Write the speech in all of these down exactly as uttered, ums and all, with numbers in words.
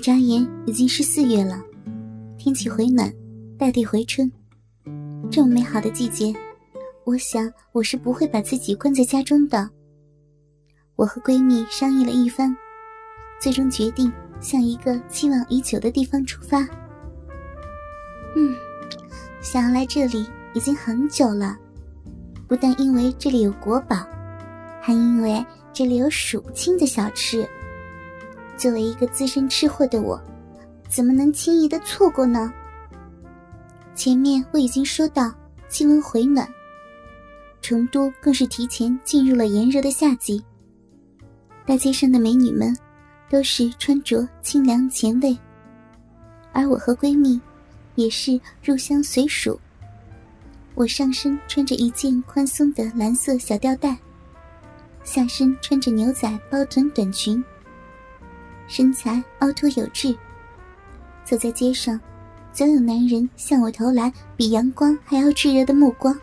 眨眼已经是四月了，天气回暖，大地回春。这么美好的季节，我想我是不会把自己关在家中的。我和闺蜜商议了一番，最终决定向一个期望已久的地方出发。嗯，想要来这里已经很久了，不但因为这里有国宝，还因为这里有数不清的小吃。作为一个资深吃货的我，怎么能轻易的错过呢？前面我已经说到气温回暖，成都更是提前进入了炎热的夏季。大街上的美女们都是穿着清凉前卫，而我和闺蜜也是入乡随俗。我上身穿着一件宽松的蓝色小吊带，下身穿着牛仔包臀短裙，身材凹凸有致。走在街上，总有男人向我投来比阳光还要炙热的目光。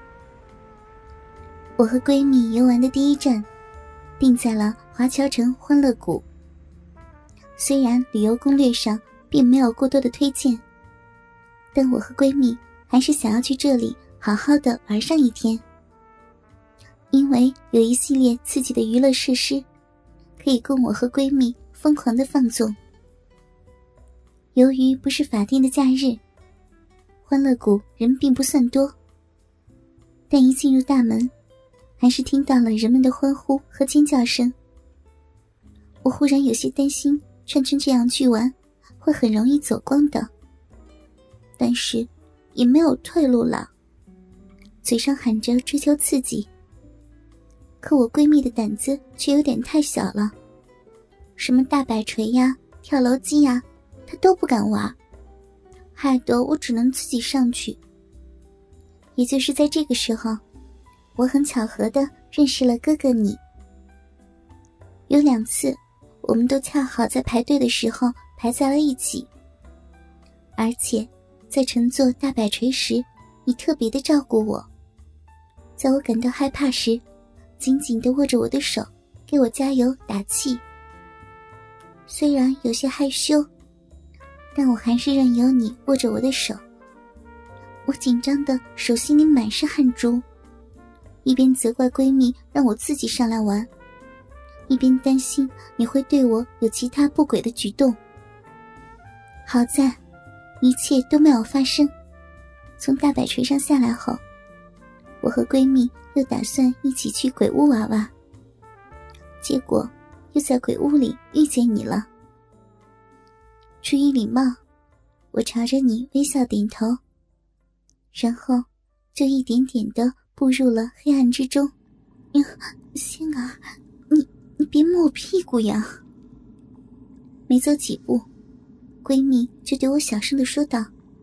我和闺蜜游玩的第一站定在了华侨城欢乐谷。虽然旅游攻略上并没有过多的推荐，但我和闺蜜还是想要去这里好好的玩上一天。因为有一系列刺激的娱乐设施，可以供我和闺蜜疯狂的放纵。由于不是法定的假日，欢乐谷人并不算多，但一进入大门，还是听到了人们的欢呼和尖叫声。我忽然有些担心穿成这样去玩会很容易走光的，但是也没有退路了，嘴上喊着追求刺激。可我闺蜜的胆子却有点太小了，什么大摆锤呀、跳楼机呀，她都不敢玩，害得我只能自己上去。也就是在这个时候，我很巧合地认识了哥哥你。有两次我们都恰好在排队的时候排在了一起，而且在乘坐大摆锤时，你特别的照顾我，在我感到害怕时，紧紧地握着我的手，给我加油打气。虽然有些害羞，但我还是任由你握着我的手。我紧张的手心里满是汗珠，一边责怪闺蜜让我自己上来玩，一边担心你会对我有其他不轨的举动。好在一切都没有发生。从大摆锤上下来后，我和闺蜜又打算一起去鬼屋玩玩，结果又在鬼屋里遇见你了。出于礼貌，我朝着你微笑点头，然后就一点点地步入了黑暗之中。星儿，你你别摸我屁股呀！没走几步，闺蜜就对我小声地说道：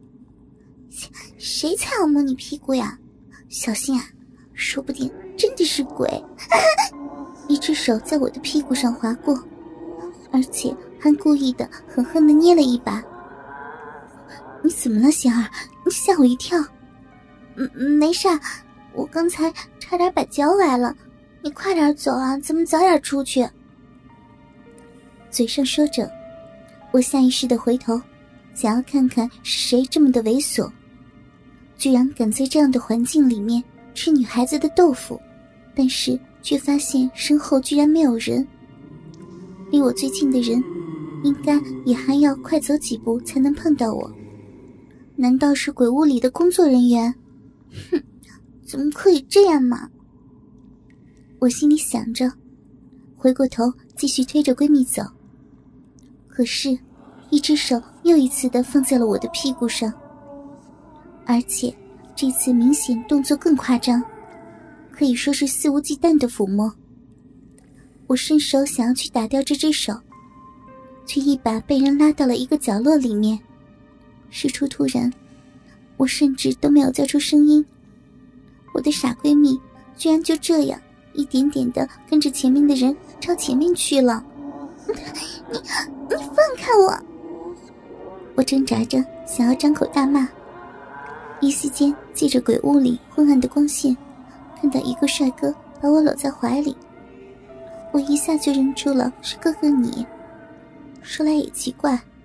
谁才要摸你屁股呀？小心啊，说不定真的是鬼。一只手在我的屁股上划过，而且还故意的狠狠地捏了一把。你怎么了，仙儿？你吓我一跳。嗯，没事，我刚才差点把脚崴了，你快点走啊，咱们早点出去。嘴上说着，我下意识地回头，想要看看是谁这么的猥琐，居然敢在这样的环境里面吃女孩子的豆腐，但是却发现身后居然没有人。离我最近的人应该也还要快走几步才能碰到我，难道是鬼屋里的工作人员？哼，怎么可以这样嘛？我心里想着，回过头继续推着闺蜜走。可是一只手又一次地放在了我的屁股上，而且这次明显动作更夸张，可以说是肆无忌惮的抚摸。我伸手想要去打掉这只手，却一把被人拉到了一个角落里面。事出突然，我甚至都没有叫出声音。我的傻闺蜜居然就这样一点点地跟着前面的人朝前面去了。你你放开我！我挣扎着想要张口大骂，一息间借着鬼屋里昏暗的光线，看到一个帅哥把我搂在怀里，我一下就认出了是哥哥你。说来也奇怪，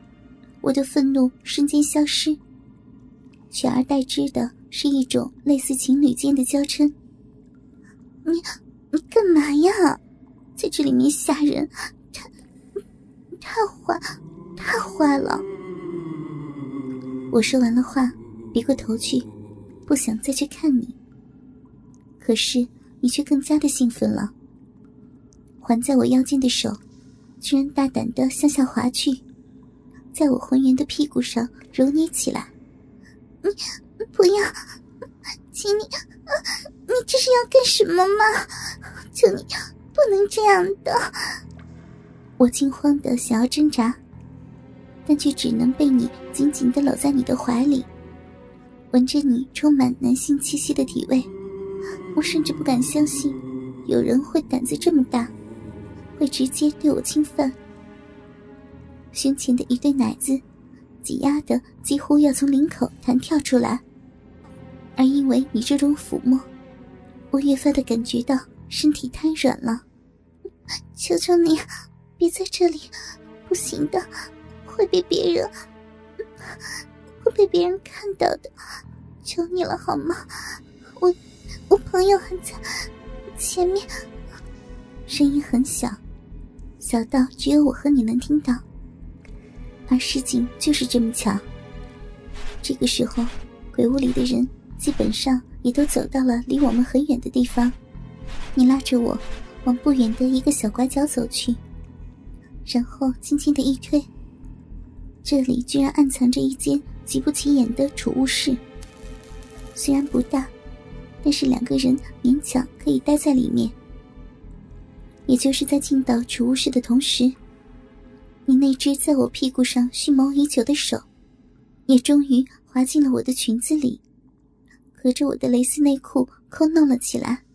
我的愤怒瞬间消失，取而代之的是一种类似情侣间的娇嗔。你你干嘛呀？在这里面吓人，太太坏太坏了。我说完了话，别过头去，不想再去看你。可是你却更加的兴奋了，环在我腰间的手居然大胆地向下滑去，在我浑圆的屁股上揉捏起来。你不要，请你，你这是要干什么吗？求你不能这样的。我惊慌地想要挣扎，但却只能被你紧紧地搂在你的怀里，闻着你充满男性气息的体味。我甚至不敢相信有人会胆子这么大，会直接对我侵犯。胸前的一对奶子挤压的几乎要从领口弹跳出来，而因为你这种抚摸，我越发的感觉到身体瘫软了。求求你别在这里，不行的，会被别人会被别人看到的，求你了好吗？我我朋友还在前面。声音很小，小到只有我和你能听到，而事情就是这么巧。这个时候鬼屋里的人基本上也都走到了离我们很远的地方，你拉着我往不远的一个小拐角走去，然后轻轻的一推，这里居然暗藏着一间极不起眼的储物室。虽然不大，但是两个人勉强可以待在里面。也就是在进到储物室的同时，你那只在我屁股上蓄谋已久的手也终于滑进了我的裙子里，隔着我的蕾丝内裤抠弄了起来。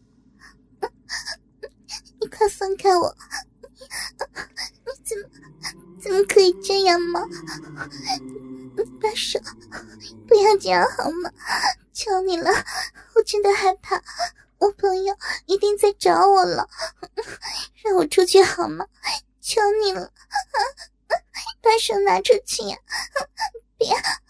你快放开我，你怎么怎么可以这样吗？把手不要这样好吗？求你了，我真的害怕，我朋友一定在找我了，让我出去好吗？求你了，把手拿出去呀！别！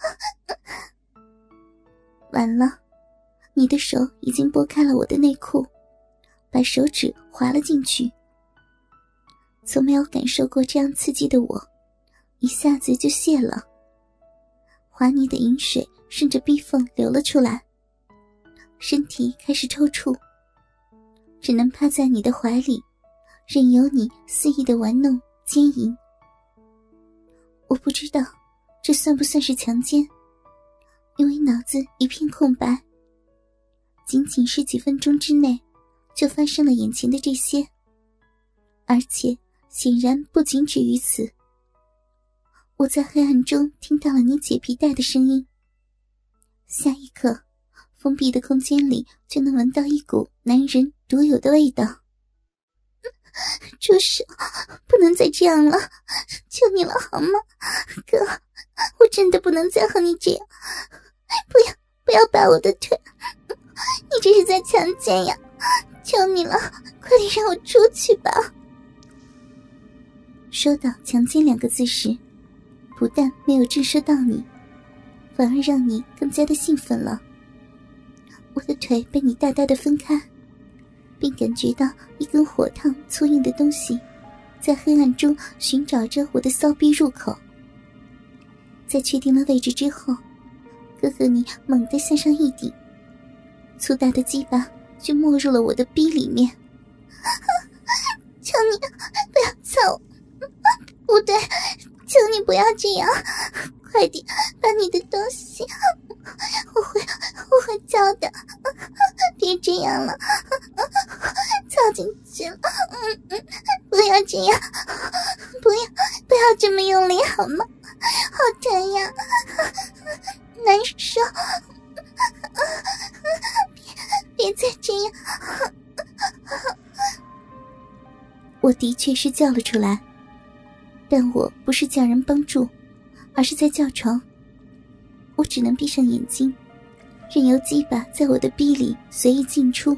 完了，你的手已经拨开了我的内裤，把手指滑了进去。从没有感受过这样刺激的我，一下子就泄了。滑腻的饮水顺着逼缝流了出来，身体开始抽搐，只能趴在你的怀里，任由你肆意的玩弄奸淫。我不知道这算不算是强奸，因为脑子一片空白，仅仅是几分钟之内就发生了眼前的这些，而且显然不仅止于此。我在黑暗中听到了你解皮带的声音，下一刻封闭的空间里就能闻到一股男人独有的味道。住手，不能再这样了，求你了好吗？哥，我真的不能再和你这样，不要不要拔我的腿，你这是在强奸呀！求你了，快点让我出去吧。说到强奸两个字时，不但没有震慑到你，反而让你更加的兴奋了。我的腿被你大大的分开，并感觉到一根火烫粗硬的东西在黑暗中寻找着我的骚逼入口。在确定了位置之后，哥哥你猛地向上一顶，粗大的鸡巴就没入了我的逼里面。求你不要操我，不对，求你不要这样，快点把你的东西，我会我会叫的，别这样了，操进去了，嗯嗯，不要这样，不要不要这么用力好吗？好疼呀，难受，别别再这样。我的确是叫了出来，但我不是叫人帮助，而是在叫床。我只能闭上眼睛，任由鸡巴在我的逼里随意进出，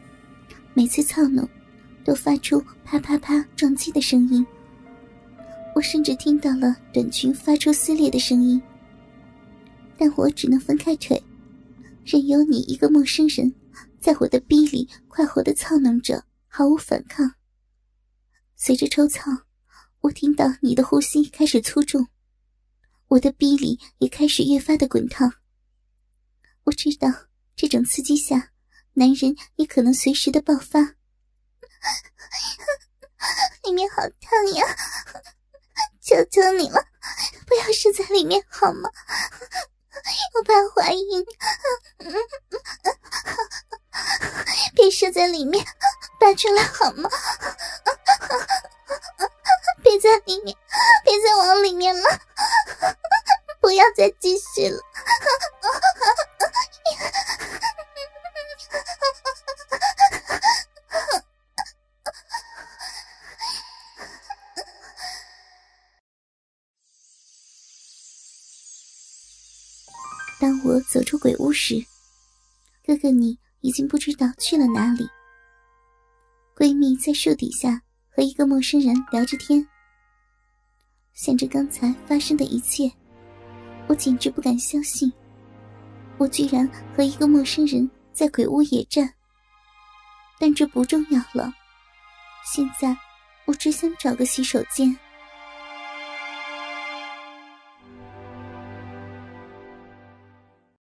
每次操弄都发出啪啪啪撞击的声音。我我甚至听到了短裙发出撕裂的声音，但我只能分开腿，任由你一个陌生人在我的逼里快活地操弄着，毫无反抗。随着抽操，我听到你的呼吸开始粗重，我的逼里也开始越发的滚烫。我知道这种刺激下，男人也可能随时的爆发。里面好烫呀，求求你了，不要射在里面好吗？我怕怀孕，别射在里面，拔出来好吗？别在里面，别再往里面了，不要再继续了。当我走出鬼屋时，哥哥你已经不知道去了哪里。闺蜜在树底下和一个陌生人聊着天。想着刚才发生的一切，我简直不敢相信，我居然和一个陌生人在鬼屋野战。但这不重要了，现在我只想找个洗手间。